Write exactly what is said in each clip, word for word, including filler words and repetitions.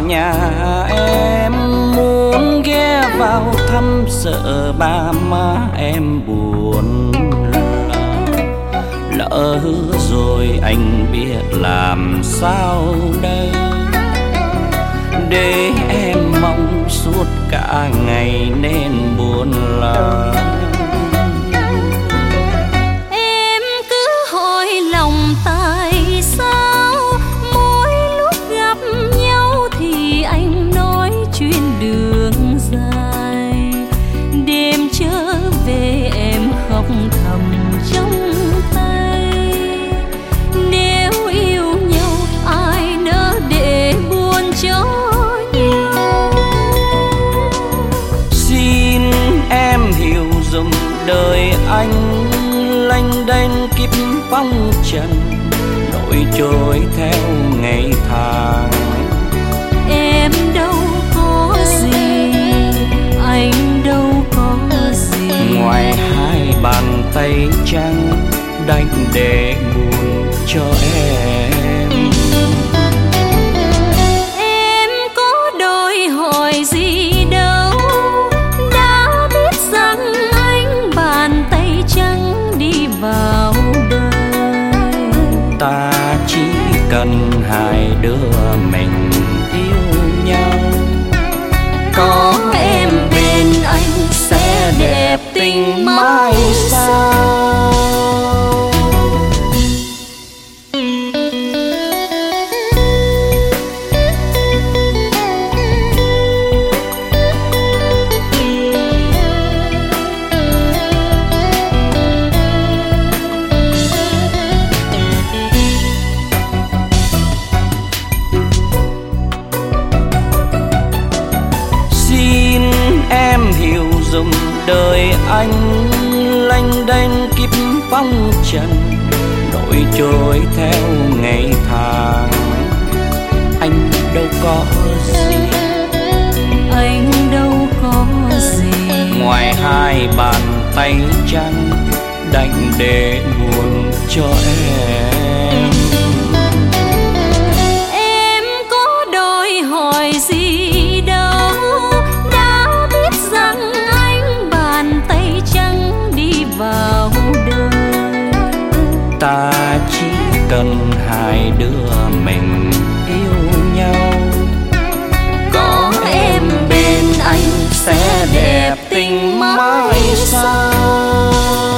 nhà em, muốn ghé vào thăm sợ ba má em buồn lòng. Lỡ rồi anh biết làm sao đây, để em mong suốt cả ngày nên buồn lòng. Em cứ hỏi lòng tại sao mỗi lúc gặp nhau thì anh nói chuyện đường dài. Đêm trở về em khóc thầm trong tay. Nếu yêu nhau ai nỡ để buồn cho nhau. Xin em hiểu dùm đời anh lênh đênh kiếp phong trần, nổi trôi theo ngày tháng. Em đâu có gì, anh đâu có gì, ngoài hai bàn tay trắng đành để buồn cho em. Em có đòi hỏi gì đâu, đã biết rằng anh bàn tay trắng đi vào đời. Ta chỉ cần hai đứa mình yêu nhau, có em bên anh sẽ đẹp tình mãi sau. Em hiểu dùm đời anh lênh đênh kiếp phong trần, nổi trôi theo ngày tháng. Anh đâu có gì, Anh đâu có gì, ngoài hai bàn tay trắng đành để buồn cho em. em có đòi hỏi gì đâu, đã biết rằng anh bàn tay trắng đi vào đời. Ta chỉ cần hai đứa mình yêu nhau, có em bên anh sẽ đẹp tình mãi sau.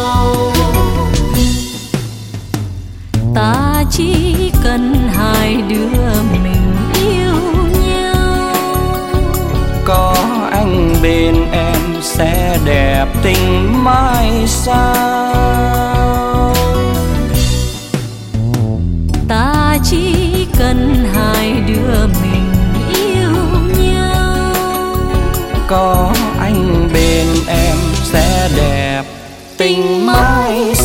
Ta chỉ cần hai đứa mình yêu nhau, có anh bên em sẽ đẹp tình mãi sau. ta chỉ cần hai đứa mình yêu nhau, có anh bên em sẽ đẹp tình mãi